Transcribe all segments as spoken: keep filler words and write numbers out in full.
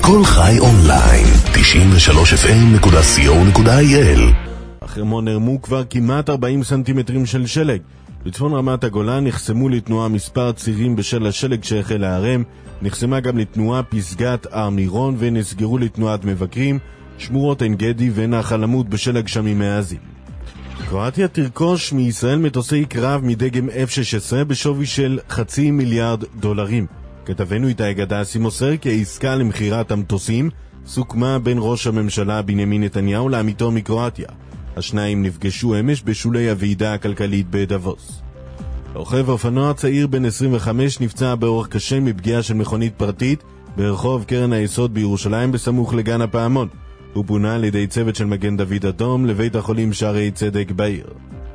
כל חי אונליין, תשעים ושלוש אף אם נקודה סי או נקודה איי אל. החרמון נרמו כבר כמעט ארבעים סנטימטרים של שלג. בצפון רמת הגולן נחסמו לתנועה מספר צירים בשל השלג שהחל להרם, נחסמה גם לתנועה פסגת הר מירון ונסגרו לתנועת מבקרים, שמורות עין גדי ונחל עמוד בשל הגשמים העזים. קרואטיה תרכוש מישראל מטוסי קרב מדגם אף שש עשרה בשווי של חצי מיליארד דולרים. כתבנו איתי גדסי מוסר כי העסקה למחירת המטוסים סוכמה בין ראש הממשלה בנימין נתניהו לעמיתו מקרואטיה. השניים נפגשו אמש בשולי הוועידה הכלכלית בדבוס. רוכב אופנוע צעיר בן עשרים וחמש נפצע באורח קשה מפגיעה של מכונית פרטית ברחוב קרן היסוד בירושלים בסמוך לגן הפעמון. הוא פונה על ידי צוות של מגן דוד אדום לבית החולים שערי צדק בעיר.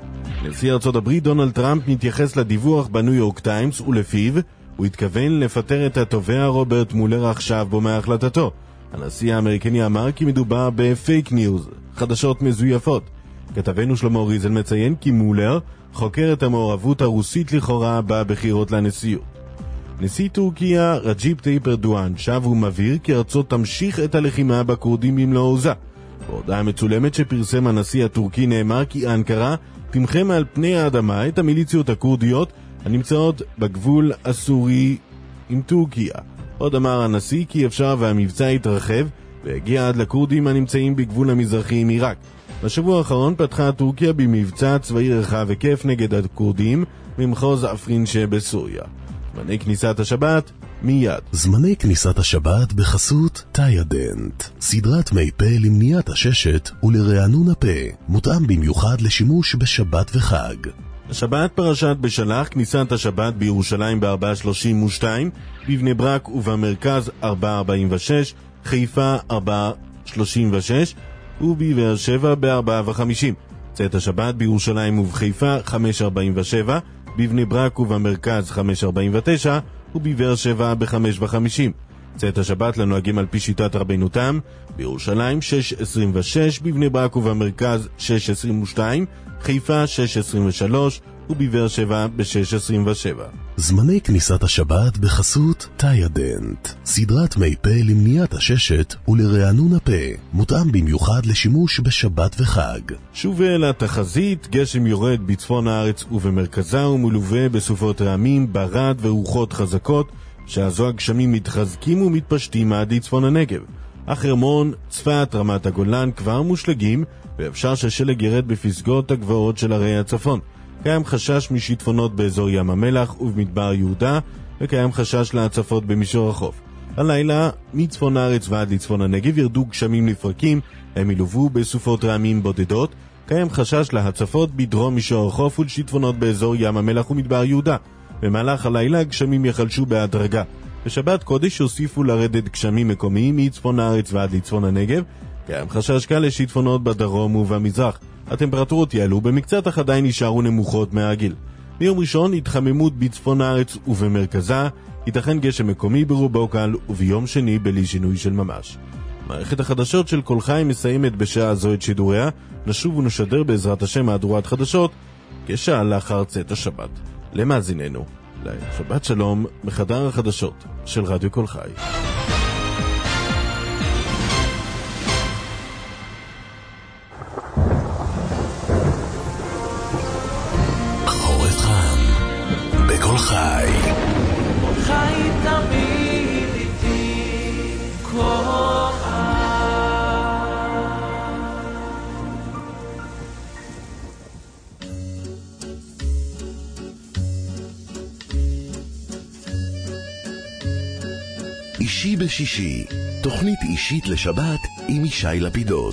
נשיא ארצות הברית דונלד טראמפ מתייחס לדיווח בניו יורק טיימס ולפיו הוא התכוון לפטר את התובע רוברט מולר עכשיו בו מהחלטתו. הנשיא האמריקני אמר כי מדובר בפייק ניוז, חדשות מזויפות. כתבנו שלמה ריזל מציין כי מולר חוקר את המעורבות הרוסית לכאורה בבחירות לנשיאות. נשיא טורקיה רג'יפ טאיפ ארדואן שב ומבהיר כי ארצו תמשיך את הלחימה בכורדים במלוא עוזה. בהודעה מצולמת שפרסם הנשיא הטורקי נאמר כי אנקרה תמחה מעל פני האדמה את המיליציות הקורדיות הנמצאות בגבול הסורי עם טורקיה. עוד אמר הנשיא כי אפשר והמבצע יתרחב והגיע עד לקורדים הנמצאים בגבול המזרחי עם עיראק. בשבוע האחרון פתחה טורקיה במבצע צבאי רחב היקף נגד הקורדים במחוז אפרין שבסוריה. זמני כניסת השבת מיד. זמני כניסת השבת בחסות תאידנט, סדרת מי פה למניעת הששת ולרענון הפה, מותאם במיוחד לשימוש בשבת וחג. השבת פרשת בשלח, כניסת השבת בירושלים ב-ארבע שלושים ושתיים, בבני ברק ובמרכז ארבע ארבעים ושש, חיפה ארבע שלושים ושש ובבאר שבע ב-ארבע וחמישים. צאת השבת בירושלים ובחיפה חמש ארבעים ושבע, בבני ברק ובמרכז חמש ארבעים ותשע ובבאר שבע ב-חמש וחמישים. צאת השבת לנוהגים על פי שיטת רבנו תם, בירושלים שש עשרים ושש, בבני ברק ובמרכז שש עשרים ושתיים, חיפה שש עשרים ושלוש ובבאר שבע ב-שש עשרים ושבע. זמני כניסת השבת בחסות תאידנט, סדרת מי פה למניעת הששת ולרענון הפה, מותאם במיוחד לשימוש בשבת וחג. שוב לתחזית, גשם יורד בצפון הארץ ובמרכזה ומלווה בסופות רעמים, ברד ורוחות חזקות, שהזו הגשמים מתחזקים ומתפשטים עד לצפון הנגב. החרמון, צפת, רמת הגולן כבר מושלגים, ואפשר ששלג ירד בפסגות הגבוהות של ערי הצפון. קיים חשש משיטפונות באזור ים המלח ובמדבר יהודה, וקיים חשש להצפות במישור החוף. הלילה, מצפון הארץ ועד לצפון הנגב ירדו גשמים לפרקים, הם ילובו בסופות רעמים בודדות. קיים חשש להצפות בדרום מישור החוף ולשיטפונות באזור ים המלח ומדבר יהודה. במהלך הלילה גשמים יחלשו בהדרגה. בשבת קודש הוסיפו לרדת גשמים מקומיים מצפון הארץ ועד לצפון הנגב. קיים חשש קל לשיטפונות בדרום ובמזרח. הטמפרטורות יעלו, במקצת אך עדיין נשארו נמוכות מהרגיל. ביום ראשון התחממות בצפון הארץ ובמרכזה, ייתכן גשם מקומי ברובו קל, וביום שני בלי שינוי של ממש. מערכת החדשות של כל חי מסיימת בשעה זו את שידוריה. נשוב ונשדר בעזרת השם מהדורת חדשות כשעה לאחר צאת השבת. למאזיננו, שבת שלום מחדר החדשות של רדיו כל חי. חורף חם בכל חי. חי תמיד איתי כל חי. אישי בשישי, תוכנית אישית לשבת עם ישי לפידות.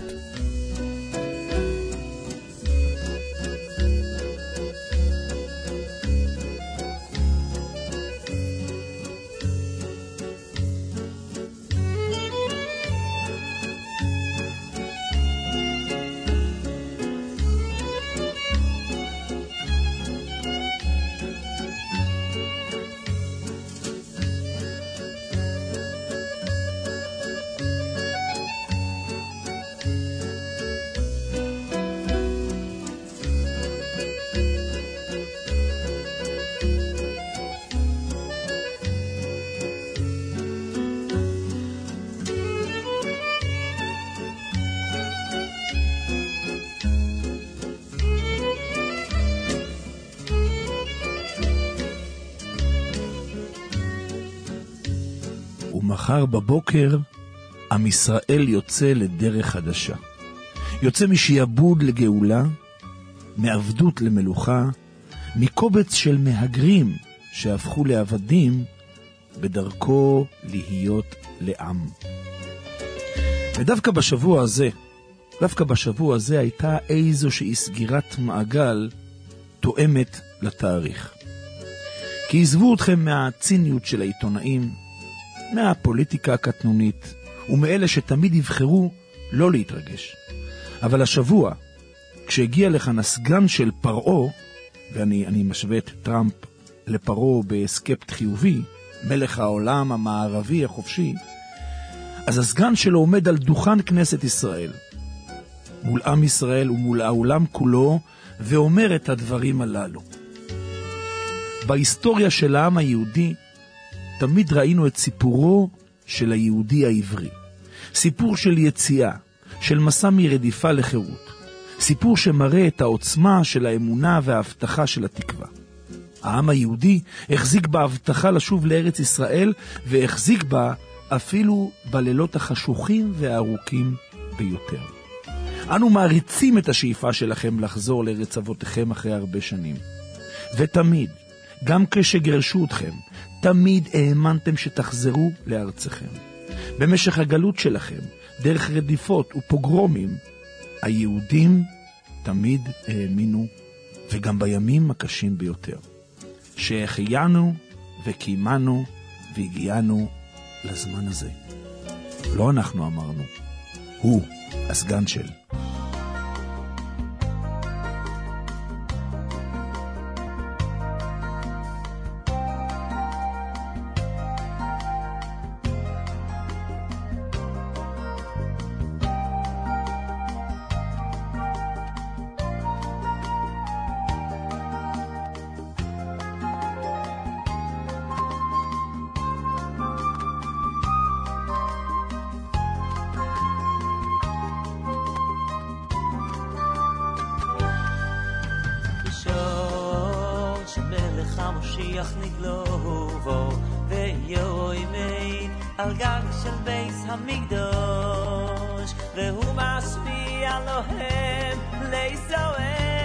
מחר בבוקר עם ישראל יוצא לדרך חדשה. יוצא משעבוד לגאולה, מעבדות למלוכה, מקובץ של מהגרים שהפכו לעבדים בדרכו להיות לעם. ודווקא בשבוע הזה, דווקא בשבוע הזה הייתה איזושהי סגירת מעגל תואמת לתאריך. כי עזבו אתכם מהציניות של העיתונאים, מהפוליטיקה הקטנונית, ומאלה שתמיד יבחרו לא להתרגש. אבל השבוע, כשהגיע לכאן הסגן של פרעה, ואני אני משווה את טראמפ לפרעה בסקפט חיובי, מלך העולם המערבי החופשי, אז הסגן שלו עומד על דוכן כנסת ישראל, מול עם ישראל ומול העולם כולו, ואומר את הדברים הללו. בהיסטוריה של העם היהודי, תמיד ראינו את סיפורו של היהודי העברי. סיפור של יציאה, של מסע מרדיפה לחירות. סיפור שמראה את העוצמה של האמונה וההבטחה של התקווה. העם היהודי החזיק בהבטחה לשוב לארץ ישראל, והחזיק בה אפילו בלילות החשוכים והארוכים ביותר. אנו מעריצים את השאיפה שלכם לחזור לארץ אבותיכם אחרי הרבה שנים. ותמיד, גם כשגרשו אתכם, תמיד האמנתם שתחזרו לארצכם. במשך הגלות שלכם, דרך רדיפות ופוגרומים, היהודים תמיד האמינו, וגם בימים הקשים ביותר, שהחיינו וקיימנו והגיענו לזמן הזה. לא אנחנו אמרנו, הוא הסגן של. המשיח נגלובו ויוי מית על גג של בית המקדוש והוא משפיע להם לישראל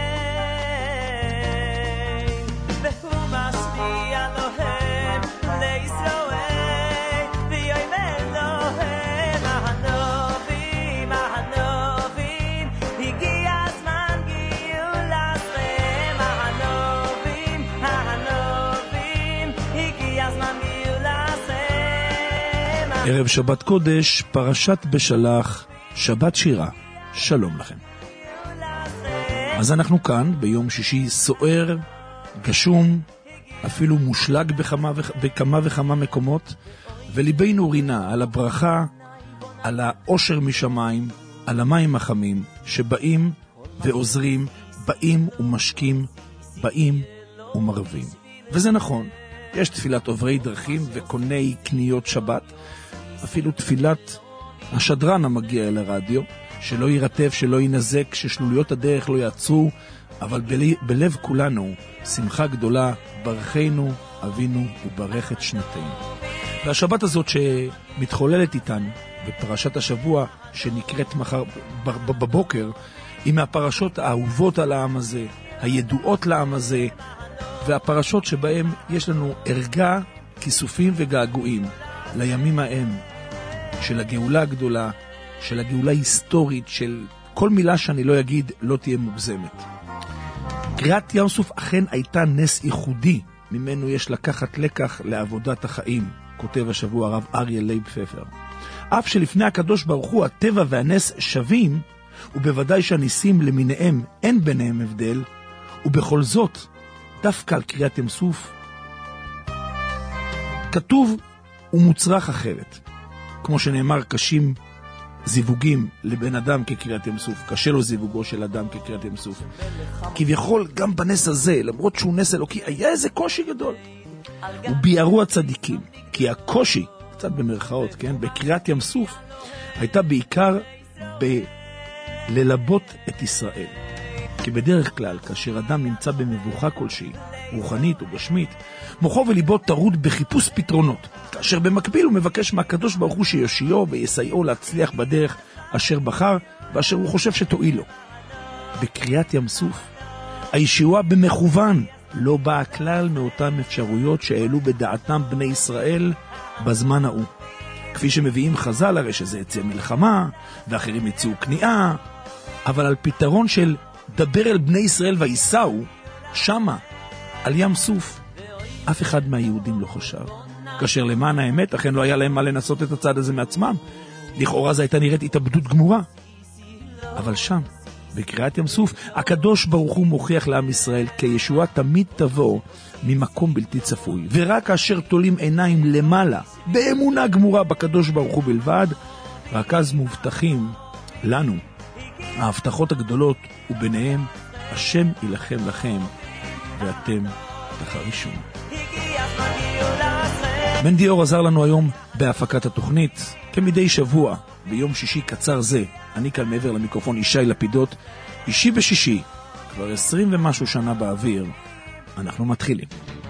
והוא משפיע להם לישראל ויוי מית להם הנובים הנובים הגיע הזמן גאולה לכם הנובים הנובים הגיע הזמן גאולה לכם. ערב שבת קודש, פרשת בשלח, שבת שירה, שלום לכם. אז אנחנו כאן ביום שישי סוער, גשום, אפילו מושלג בכמה, בכמה וכמה מקומות, וליבנו רינה על הברכה, על האושר משמיים, על המים החמים, שבאים ועוזרים, באים ומשקים, באים ומרבים. וזה נכון, יש תפילת עוברי דרכים וקוני קניות שבת, אפילו תפילת השדרן המגיע אל הרדיו, שלא יירטף, שלא ינזק, ששלוליות הדרך לא יעצרו, אבל בלב, בלב כולנו שמחה גדולה, ברכנו אבינו וברך את שנתנו. והשבת הזאת שמתחוללת איתנו בפרשת השבוע שנקראת מחר בבוקר, היא מהפרשות האהובות על העם הזה, הידועות לעם הזה, והפרשות שבהם יש לנו ערגה, כיסופים וגעגועים לימים ההם של הגאולה הגדולה, של הגאולה היסטורית, של כל מילה שאני לא אגיד לא תהיה מוגזמת. קריאת ים סוף אכן הייתה נס ייחודי, ממנו יש לקחת לקח לעבודת החיים, כותב השבוע הרב אריה לייב פפר. אף שלפני הקדוש ברוך הוא הטבע והנס שווים, ובוודאי שהניסים למיניהם אין ביניהם הבדל, ובכל זאת, דווקא על קריאת ים סוף, כתוב ומוצרח אחרת. כמו שנאמר, קשים זיווגים לבן אדם כקריאת ים סוף, קשה לו זיווגו של אדם כקריאת ים סוף. כביכול גם בנס הזה, למרות שהוא נס אלוקי, היה איזה קושי גדול. וביארו הצדיקים, כי הקושי, קצת במרכאות, כן, בקריאת ים סוף, הייתה בעיקר בללבות את ישראל. כי בדרך כלל, כאשר אדם נמצא במבוכה כלשהי, רוחנית או גשמית, מוחו וליבו טרוד בחיפוש פתרונות, כאשר במקביל הוא מבקש מהקדוש ברוך הוא שיושיעו ויסייעו להצליח בדרך אשר בחר ואשר הוא חושב שתועיל לו. בקריאת ים סוף, הישועה במכוון לא באה כלל מאותן אפשרויות שהעלו בדעתם בני ישראל בזמן ההוא. כפי שמביאים חז"ל, הרי שזה יצא מלחמה, ואחרים יצאו כניעה, אבל על פתרון של דבר אל בני ישראל ויסעו, שמה, על ים סוף, אף אחד מהיהודים לא חושב. כאשר למען האמת, אכן לא היה להם מה לנסות את הצד הזה מעצמם. לכאורה זה הייתה נראית התאבדות גמורה. אבל שם, בקריאת ים סוף, הקדוש ברוך הוא מוכיח לעם ישראל כי ישועה תמיד תבוא ממקום בלתי צפוי, ורק כאשר תולים עיניים למעלה באמונה גמורה בקדוש ברוך הוא בלבד, רק אז מובטחים לנו ההבטחות הגדולות, וביניהם השם ילחם לכם ואתם תחרישון. בן דיור עזר לנו היום בהפקת התוכנית. כמדי שבוע ביום שישי קצר זה, אני כאן מעבר למיקרופון ישי לפידות, אישי בשישי, כבר עשרים ומשהו שנה באוויר. אנחנו מתחילים.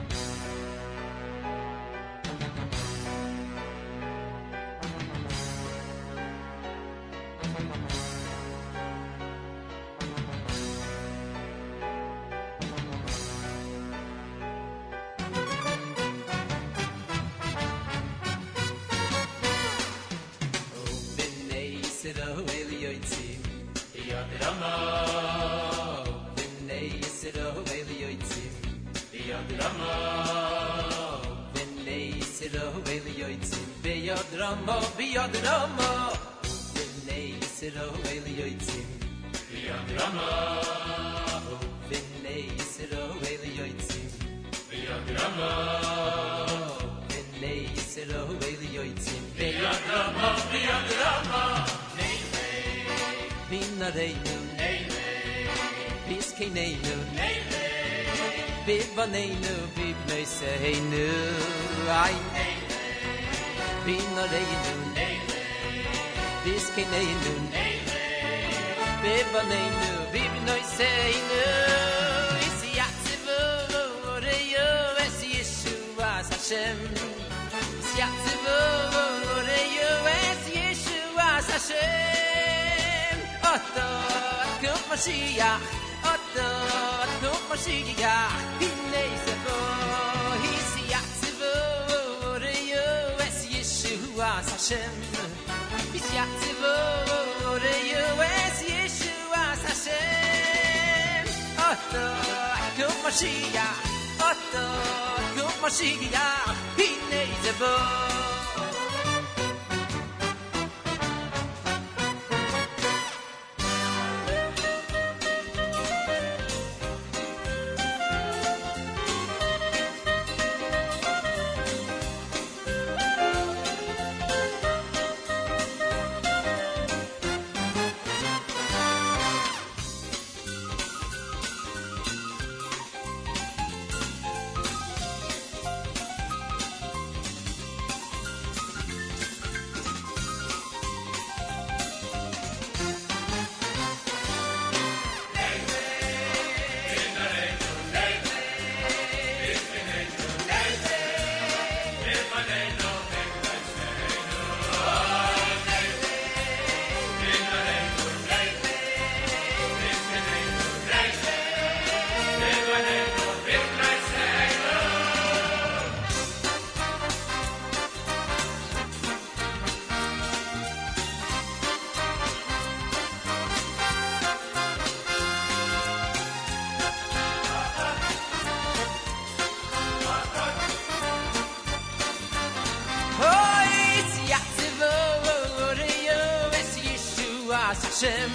Hashem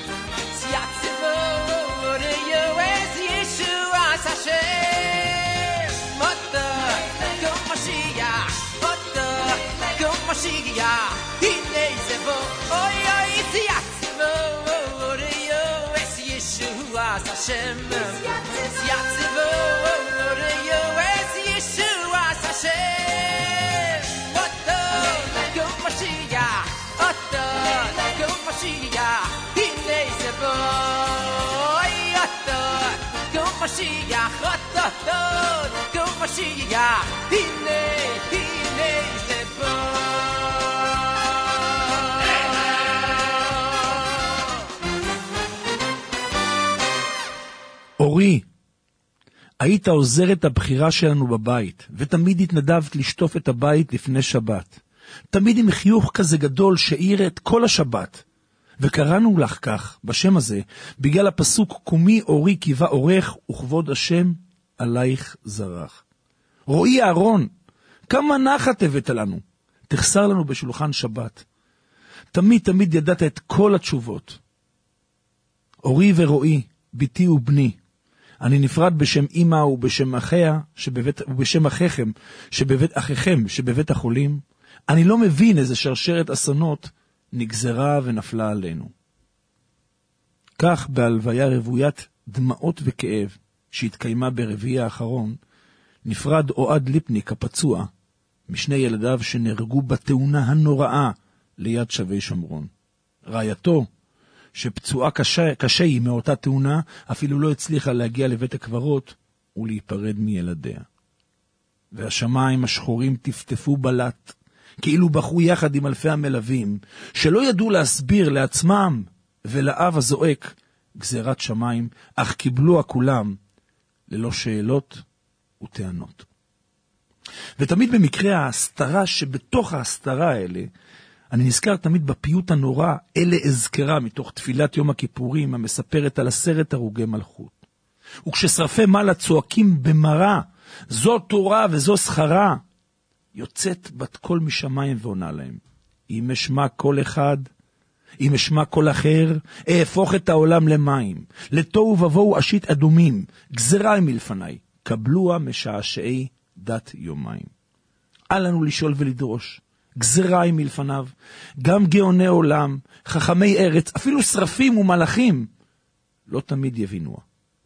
Siatzivo Oreyo Es Yeshua Hashem Ota Kom Mashiach Ota Kom Mashiach Hinei Zevo Oy Oy Siatzivo Oreyo Es Yeshua Hashem Siatzivo Oreyo Es Yeshua Hashem Ota Kom Mashiach Ota Kom Mashiach Hinei Zevo Oy Ota Kom Mashiach Ota הנה, הנה זה בוא. אורי, היית עוזרת הבחירה שלנו בבית, ותמיד התנדבת לשטוף את הבית לפני שבת. תמיד עם חיוך כזה גדול שהאיר את כל השבת. וקראנו לך כך, בשם הזה, בגלל הפסוק קומי אורי קיבה אורך, וכבוד השם עלייך זרח. רואי אהרון, כמה נחת הבאת לנו, תחסר לנו בשולחן שבת. תמיד תמיד ידעת את כל התשובות. אורי ורואי, ביתי ובני, אני נפרד בשם אמא ובשם אחיה, שבבית, ובשם אחיכם, שבבית אחיכם, שבבית החולים. אני לא מבין איזה שרשרת אסונות נגזרה ונפלה עלינו. כך בהלוויה רוויית דמעות וכאב, שהתקיימה ברביעי האחרון, נפרד אוהד ליפניק הפצוע, משני ילדיו שנהרגו בתאונה הנוראה ליד שבי שומרון. רעייתו, שפצועה קשה, קשה היא מאותה תאונה, אפילו לא הצליחה להגיע לבית הקברות ולהיפרד מילדיה. והשמיים השחורים טפטפו בלט, כאילו בחרו יחד עם אלפי המלווים, שלא ידעו להסביר לעצמם ולאב הזועק גזירת שמיים, אך קיבלו כולם ללא שאלות וטענות. ותמיד במקרה ההסתרה שבתוך ההסתרה האלה, אני נזכר תמיד בפיוט הנורא, אלה אזכרה מתוך תפילת יום הכיפורים, המספרת על עשרת הרוגי מלכות. וכששרפי מעלה צועקים במרה, זו תורה וזו שכרה, יוצאת בת קול משמיים ועונה להם, אם אשמע כל אחד, אם אשמע כל אחר, אהפוך את העולם למים, לתוהו ובוהו אשית אדומים, גזרה מלפני, קבלוה משעשעי דת יומיים. אל לנו לשאול ולדרוש, גזרה מלפניו, גם גאוני עולם, חכמי ארץ, אפילו שרפים ומלאכים, לא תמיד יבינוה.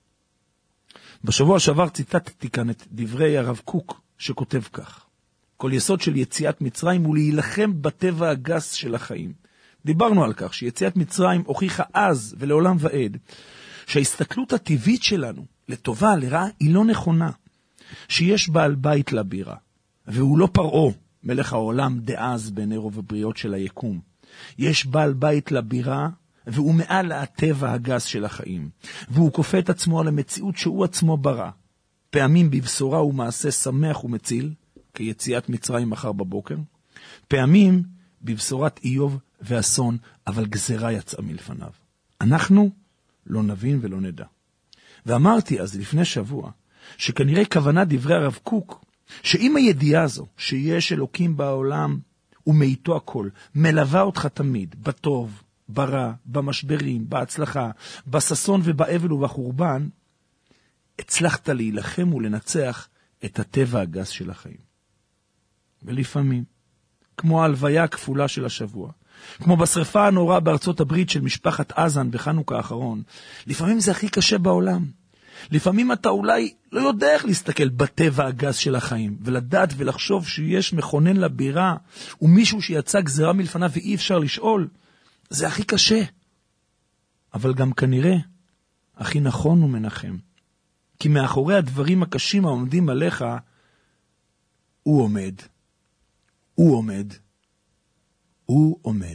בשבוע שעבר ציטטתי כאן את דברי הרב קוק, שכותב כך, כל יסוד של יציאת מצרים הוא להילחם בטבע הגס של החיים. דיברנו על כך שיציאת מצרים הוכיחה אז ולעולם ועד, שההסתכלות הטבעית שלנו, לטובה, לרעה, היא לא נכונה. שיש בעל בית לבירה, והוא לא פרעה, מלך העולם דאז בעיני רוב הבריות של היקום. יש בעל בית לבירה, והוא מעל הטבע הגס של החיים. והוא כופה את עצמו על המציאות שהוא עצמו ברא. פעמים בבשורה ומעשה שמח ומציל, כיציאת מצרים מחר בבוקר. פעמים בבשורת איוב ואסון, אבל גזרה יצאה מלפניו. אנחנו לא נבין ולא נדע. ואמרתי אז לפני שבוע, שכנראה כוונה דברי הרב קוק, שאם הידיעה הזו שיש אלוקים בעולם ומאיתו הכל, מלווה אותך תמיד, בטוב, ברע, במשברים, בהצלחה, בססון ובאבל ובחורבן, הצלחת להילחם ולנצח את הטבע הגס של החיים. ולפעמים, כמו ההלוויה הכפולה של השבוע, כמו בשריפה הנוראה בארצות הברית של משפחת אזן בחנוכה האחרון, לפעמים זה הכי קשה בעולם. לפעמים אתה אולי לא יודע איך להסתכל בטבע הגס של החיים, ולדעת ולחשוב שיש מכונן לבירה, ומישהו שיצא גזרה מלפניו ואי אפשר לשאול, זה הכי קשה. אבל גם כנראה, הכי נכון ומנחם. כי מאחורי הדברים הקשים העומדים עליך, הוא עומד. הוא עומד. הוא עומד.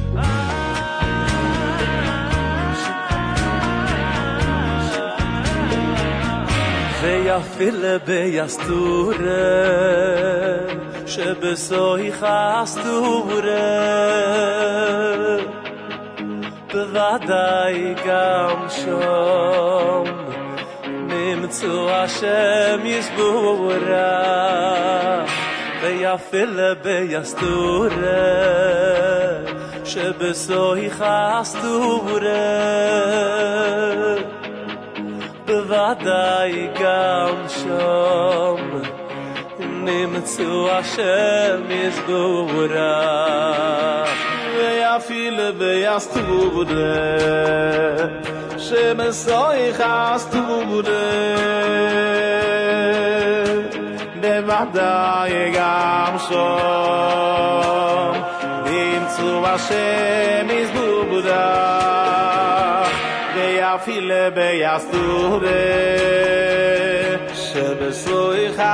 ויפיל ביסטורה שבסויך אסטורה בוודאי גם שם נמצאו השם יסבורה ויפיל ביסטורה שבסויך אסטורה בוודאי גם שם נמצאו השם יסבורה ויפיל ביסטורה שבסויך אסטורה בוודאי גם שם נמצאו השם יסבורה ויפיל ביסטורה שבסוי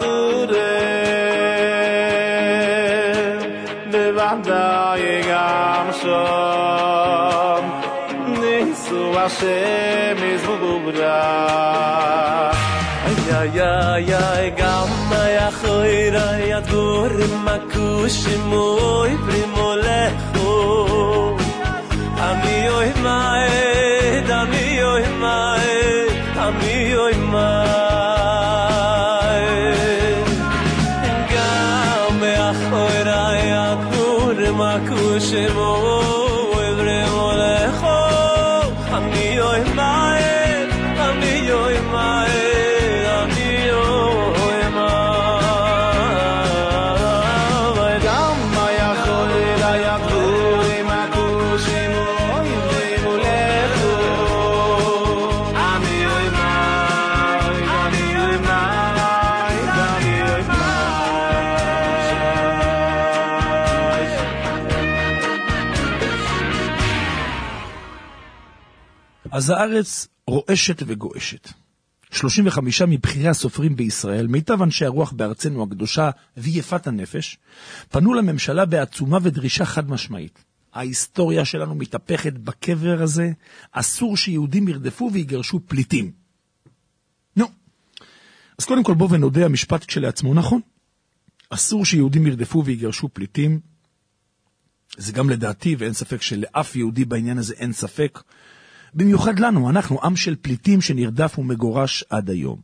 חסטורים בוודאי גם שם ניסו השם יזבו ברח איי איי איי גם היכוי ראי הדגורים מקושים אוי פרימו לכו אני אוי מעד אני אוי מעד אני אוי מעד גם היכוי ראי הדגורים מקושים אוי פרימו לכו אני אוי מעד אני אוי מעד אז הארץ רועשת וגועשת. שלושים וחמישה מבחירי הסופרים בישראל, מיטב אנשי הרוח בארצנו הקדושה ויפת הנפש, פנו לממשלה בעצומה ודרישה חד משמעית. ההיסטוריה שלנו מתהפכת בקבר הזה, אסור שיהודים ירדפו ויגרשו פליטים. נו, אז קודם כל בוא ונודה המשפט כשלעצמו נכון. אסור שיהודים ירדפו ויגרשו פליטים, זה גם לדעתי, ואין ספק שלאף יהודי בעניין הזה אין ספק, במיוחד לנו, אנחנו עם של פליטים שנרדף ומגורש עד היום.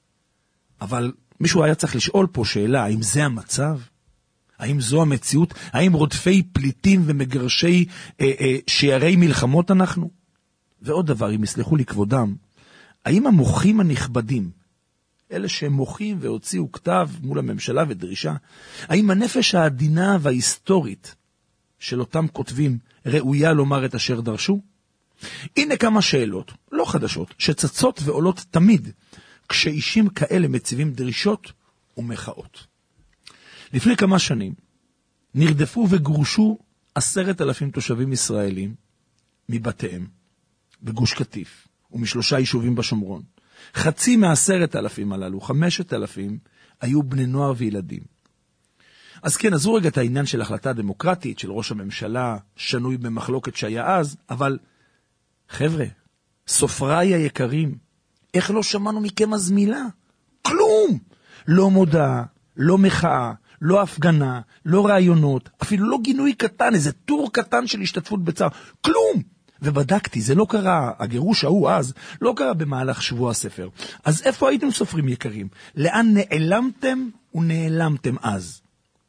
אבל מישהו היה צריך לשאול פה שאלה, האם זה המצב? האם זו המציאות? האם רודפי פליטים ומגרשי אה, אה, שערי מלחמות אנחנו? ועוד דבר, אם יסלחו לי כבודם, האם המוחים הנכבדים, אלה שהם מוחים והוציאו כתב מול הממשלה ודרישה, האם הנפש העדינה וההיסטורית של אותם כותבים ראויה לומר את אשר דרשו? הנה כמה שאלות, לא חדשות, שצצות ועולות תמיד, כשאישים כאלה מציבים דרישות ומחאות. לפני כמה שנים, נרדפו וגורשו עשרת אלפים תושבים ישראלים מבתיהם, בגוש קטיף, ומשלושה יישובים בשומרון. חצי מעשרת אלפים הללו, חמשת אלפים, היו בני נוער וילדים. אז כן, עזו רגע את העניין של החלטה דמוקרטית, של ראש הממשלה, שנוי במחלוקת שהיה אז, אבל חבר'ה, סופריי היקרים, איך לא שמענו מכם אז מילה? כלום! לא מודעה, לא מחאה, לא הפגנה, לא רעיונות, אפילו לא גינוי קטן, איזה טור קטן של השתתפות בצער, כלום! ובדקתי, זה לא קרה, הגירוש ההוא אז, לא קרה במהלך שבוע הספר. אז איפה הייתם סופרים יקרים? לאן נעלמתם ונעלמתם אז?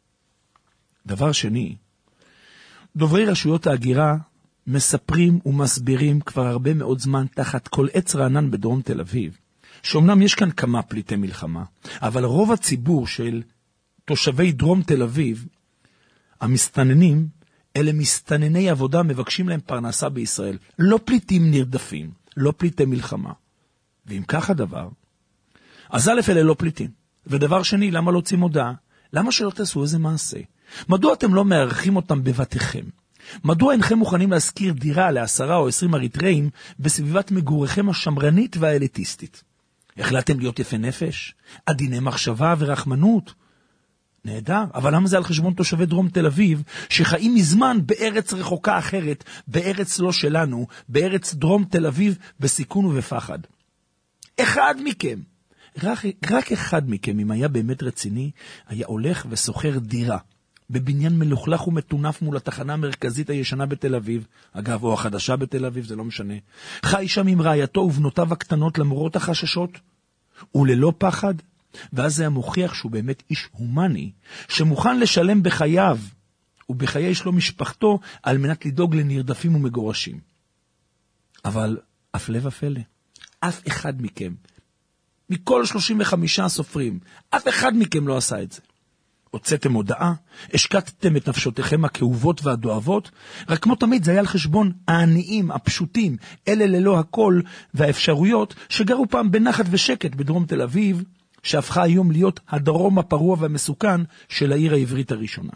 דבר שני, דוברי רשויות ההגירה מספרים ומסבירים כבר הרבה מאוד זמן תחת כל עץ רענן בדרום תל אביב, שאומנם יש כאן כמה פליטי מלחמה, אבל רוב הציבור של תושבי דרום תל אביב, המסתננים, אלה מסתנני עבודה, מבקשים להם פרנסה בישראל. לא פליטים נרדפים, לא פליטי מלחמה. ואם כך הדבר, אז א' אלה לא פליטים. ודבר שני, למה לא צים הודעה? למה שלא תעשו איזה מעשה? מדוע אתם לא מארחים אותם בבתיכם? מדוע אינכם מוכנים להזכיר דירה לעשרה או עשרים אריתראים בסביבת מגוריכם השמרנית והאליטיסטית? החלטתם להיות יפה נפש, עדיני מחשבה ורחמנות? נהדר, אבל למה זה על חשבון תושבי דרום תל אביב, שחיים מזמן בארץ רחוקה אחרת, בארץ לא שלנו, בארץ דרום תל אביב, בסיכון ובפחד? אחד מכם, רק, רק אחד מכם, אם היה באמת רציני, היה הולך וסוחר דירה, בבניין מלוכלך ומתונף מול התחנה המרכזית הישנה בתל אביב, אגב, או החדשה בתל אביב, זה לא משנה. חי שם עם רעייתו ובנותיו הקטנות למרות החששות, וללא פחד, ואז זה המוכיח שהוא באמת איש הומני, שמוכן לשלם בחייו, ובחיי שלו משפחתו, על מנת לדאוג לנרדפים ומגורשים. אבל, הפלא ופלא, אף אחד מכם, מכל שלושים וחמישה סופרים, אף אחד מכם לא עשה את זה. הוצאתם הודעה, השקטתם את נפשותיכם הכאובות והדואבות, רק כמו תמיד זה היה על חשבון העניים, הפשוטים, אלה ללא הכל והאפשרויות, שגרו פעם בנחת ושקט בדרום תל אביב, שהפכה היום להיות הדרום הפרוע והמסוכן של העיר העברית הראשונה.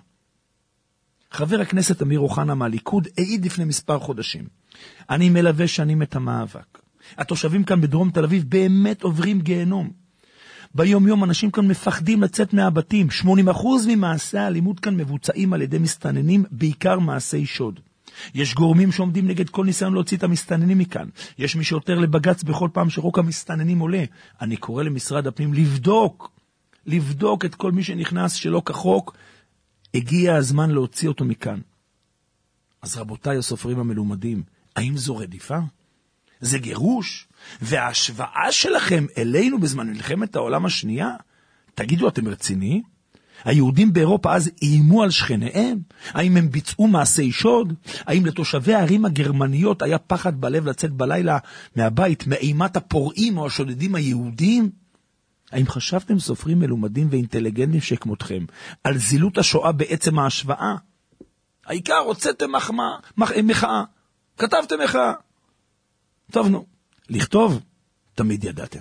חבר הכנסת אמיר אוחנה מהליכוד העיד לפני מספר חודשים. אני מלווה שנים את המאבק. התושבים כאן בדרום תל אביב באמת עוברים גיהנום. ביום יום אנשים כאן מפחדים לצאת מהבתים. שמונים אחוז ממעשי האלימות כאן מבוצעים על ידי מסתננים, בעיקר מעשי שוד. יש גורמים שעומדים נגד כל ניסיון להוציא את המסתננים מכאן. יש מי שיותר לבגץ בכל פעם שחוק המסתננים עולה. אני קורא למשרד הפנים לבדוק, לבדוק את כל מי שנכנס שלא כחוק. הגיע הזמן להוציא אותו מכאן. אז רבותיי הסופרים המלומדים, האם זו רדיפה? זה גירוש? וההשוואה שלכם אלינו בזמן מלחמת העולם השנייה? תגידו, אתם רציניים? היהודים באירופה אז איימו על שכניהם? האם הם ביצעו מעשי שוד? האם לתושבי הערים הגרמניות היה פחד בלב לצאת בלילה מהבית מאימת הפורעים או השודדים היהודים? האם חשבתם סופרים מלומדים ואינטליגנטים שכמותכם על זילות השואה בעצם ההשוואה? העיקר הוצאתם מחמאה, מח... מחאה, כתבתם מחאה. טוב נו, לכתוב תמיד ידעתם.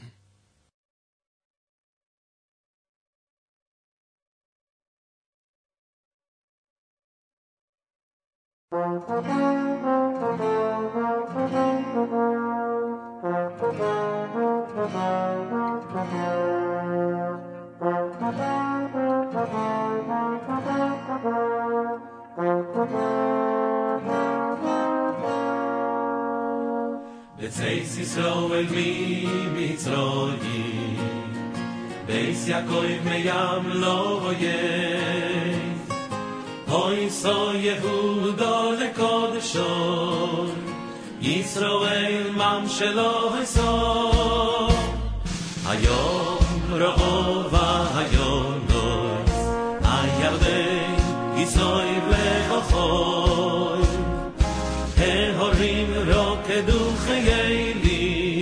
בצייס ישראל מי מצרויים בייס יעקב מים לא יהיה אוי סו יהודה לקודשו ישראל מן שלו היסו היום רוב והיום נויס הירדן ישראל לחוכוי ההורים רוקדו חיילי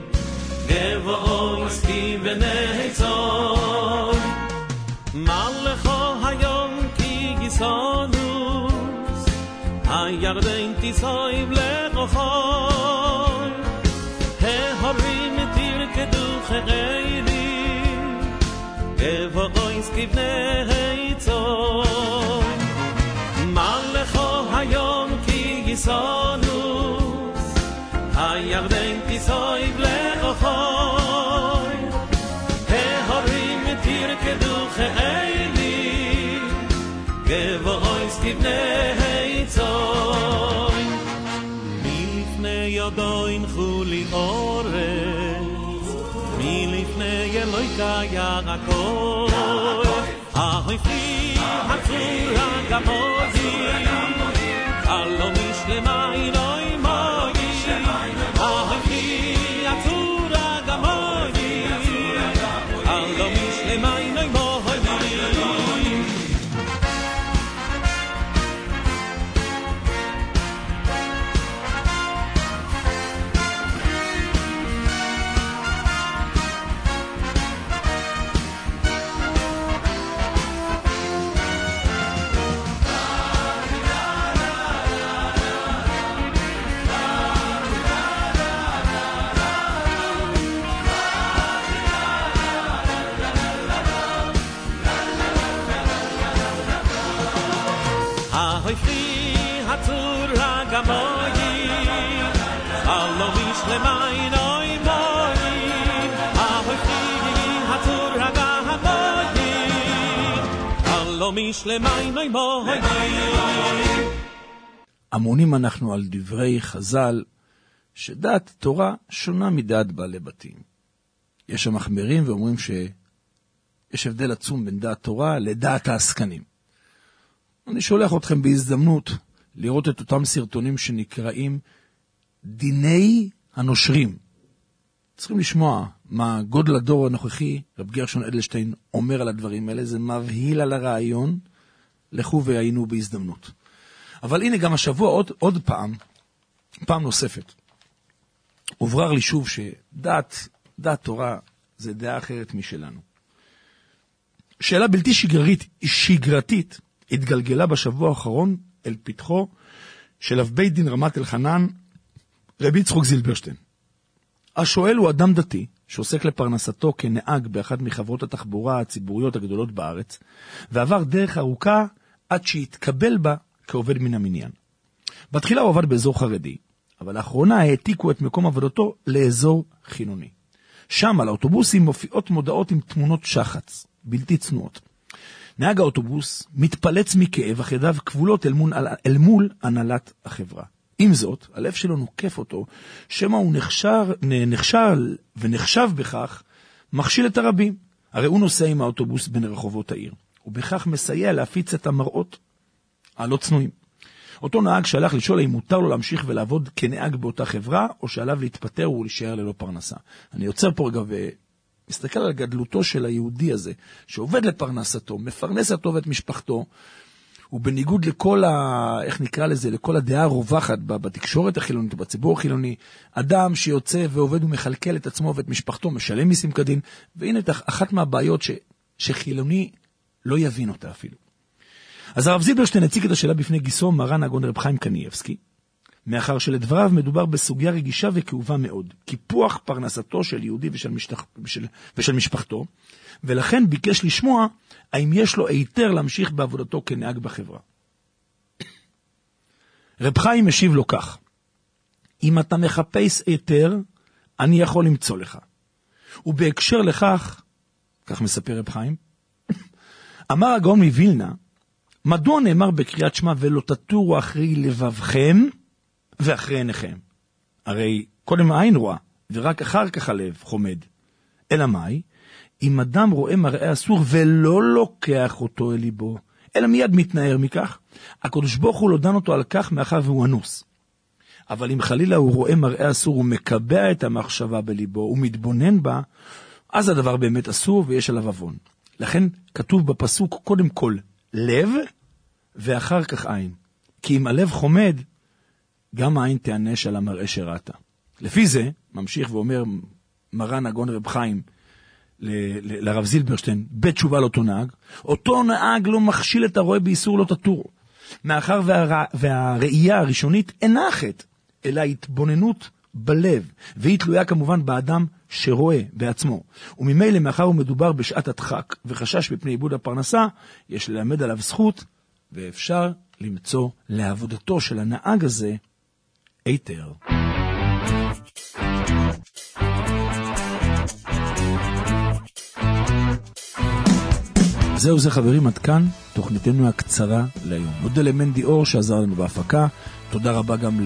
גבוה עסקי ונהצוי מלכו היום כי גיסונוס הירדן תיסויב לחוכוי ההורים תרקדו חיילי גבוה עסקי ונהצוי מלכו היום כי גיסונוס הירדן תיסויב לחוכוי ההורים תרקדו חיילי גבוה עסקי ונהצוי מלפני ידוין חולי אורץ מלפני אלוהיקה יעקב ההפי הצור הגמוזי הלא משלמה אינוי מוי ההפי הצור הגמוזי הלא משלמה אינוי מוי אמונים אנחנו על דברי חז"ל שדעת תורה שונה מדעת בעלי בתים. יש המחמירים ואומרים שיש הבדל עצום בין דעת תורה לדעת העסקנים. אני שולח אתכם בהזדמנות לראות את אותם סרטונים שנקראים דיני הנושרים. צריכים לשמוע מה גודל הדור הנוכחי, רב גרשון אדלשטיין, אומר על הדברים האלה. זה מבהיל על הרעיון, לכו והיינו בהזדמנות. אבל הנה גם השבוע עוד, עוד פעם, פעם נוספת, הוברר לי שוב שדעת, דעת תורה זה דעה אחרת משלנו. שאלה בלתי שגרתית, שגרתית התגלגלה בשבוע האחרון אל פתחו של אב בית דין רמת אלחנן, רבי יצחק זילברשטיין. השואל הוא אדם דתי שעוסק לפרנסתו כנהג באחת מחברות התחבורה הציבוריות הגדולות בארץ, ועבר דרך ארוכה עד שהתקבל בה כעובד מן המניין. בתחילה הוא עבד באזור חרדי, אבל לאחרונה העתיקו את מקום עבודתו לאזור חילוני. שם על האוטובוסים מופיעות מודעות עם תמונות שחץ, בלתי צנועות. נהג האוטובוס מתפלץ מכאב, אך ידיו כבולות אל מול, אל מול הנהלת החברה. עם זאת, הלב שלו נוקף אותו, שמה הוא נכשר, נכשל ונחשב בכך, מכשיל את הרבים. הרי הוא נוסע עם האוטובוס בין רחובות העיר, ובכך מסייע להפיץ את המראות הלא צנועים. אותו נהג שהלך לשאול אם מותר לו להמשיך ולעבוד כנהג באותה חברה, או שעליו להתפטר ולהישאר ללא פרנסה. אני יוצר פה רגע ומסתכל על גדלותו של היהודי הזה, שעובד לפרנסתו, מפרנס אותו ואת משפחתו, ובניגוד לכל ה... איך נקרא לזה? לכל הדעה הרווחת בתקשורת החילונית, בציבור החילוני, אדם שיוצא ועובד ומחלקל את עצמו ואת משפחתו, משלם מיסים כדין, והנה אחת מהבעיות ש... שחילוני לא יבין אותה אפילו. אז הרב זילברשטיין הציג את השאלה בפני גיסו מרן הגאון רב חיים קניבסקי, מאחר שלדבריו מדובר בסוגיה רגישה וכאובה מאוד, קיפוח פרנסתו של יהודי ושל, משתח... ושל... ושל משפחתו, ולכן ביקש לשמוע האם יש לו היתר להמשיך בעבודתו כנהג בחברה. רב חיים משיב לו כך, אם אתה מחפש היתר, אני יכול למצוא לך. ובהקשר לכך, כך מספר רב חיים, אמר הגאון מווילנה, מדוע נאמר בקריאת שמע ולא תטורו אחרי לבבכם ואחרי עיניכם? הרי קודם העין רואה ורק אחר כך הלב חומד. אלא מאי? אם אדם רואה מראה אסור ולא לוקח אותו אל ליבו, אלא מיד מתנער מכך, הקדוש ברוך הוא לא דן אותו על כך מאחר והוא אנוס. אבל אם חלילה הוא רואה מראה אסור ומקבע את המחשבה בליבו ומתבונן בה, אז הדבר באמת אסור ויש עליו עוון. לכן כתוב בפסוק קודם כל לב ואחר כך עין. כי אם הלב חומד, גם העין תענש על המראה שראתה. לפי זה, ממשיך ואומר מרן הגאון רב חיים ל- ל- לרב זילברשטיין, בתשובה לאותו נהג, אותו נהג לא מכשיל את הרואה באיסור לא תטורו. מאחר והרא- והראייה הראשונית אינה חטא, אלא התבוננות בלב, והיא תלויה כמובן באדם שרואה בעצמו. וממילא מאחר ומדובר בשעת הדחק וחשש מפני איבוד הפרנסה, יש ללמד עליו זכות, ואפשר למצוא לעבודתו של הנהג הזה היתר. זהו זה חברים, עד כאן תוכניתנו הקצרה להיום. מודה למנדי אור שעזר לנו בהפקה, תודה רבה גם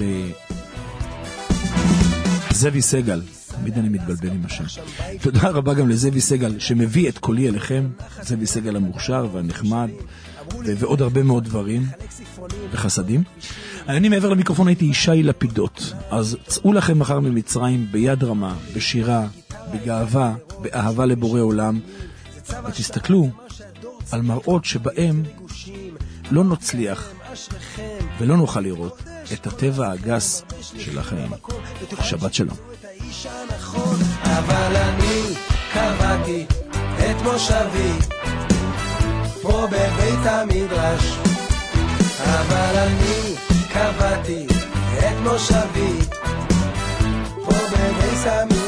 לזבי סגל, תמיד אני מתבלבל עם השם. תודה רבה גם לזבי סגל שמביא את קולי אליכם, זבי סגל המוכשר והנחמד, ו- ועוד הרבה מאוד דברים וחסדים. אני מעבר למיקרופון הייתי ישי לפידות, אז צאו לכם מחר ממצרים ביד רמה, בשירה, בגאווה, באהבה לבורא עולם, ותסתכלו על מראות שבהם לא נצליח ולא נוכל לראות את הטבע הגס של החיים. שבת שלום. אבל אני קבעתי את מושבי פה בבית המדרש, אבל אני קבעתי את מושבי פה בבית המדרש.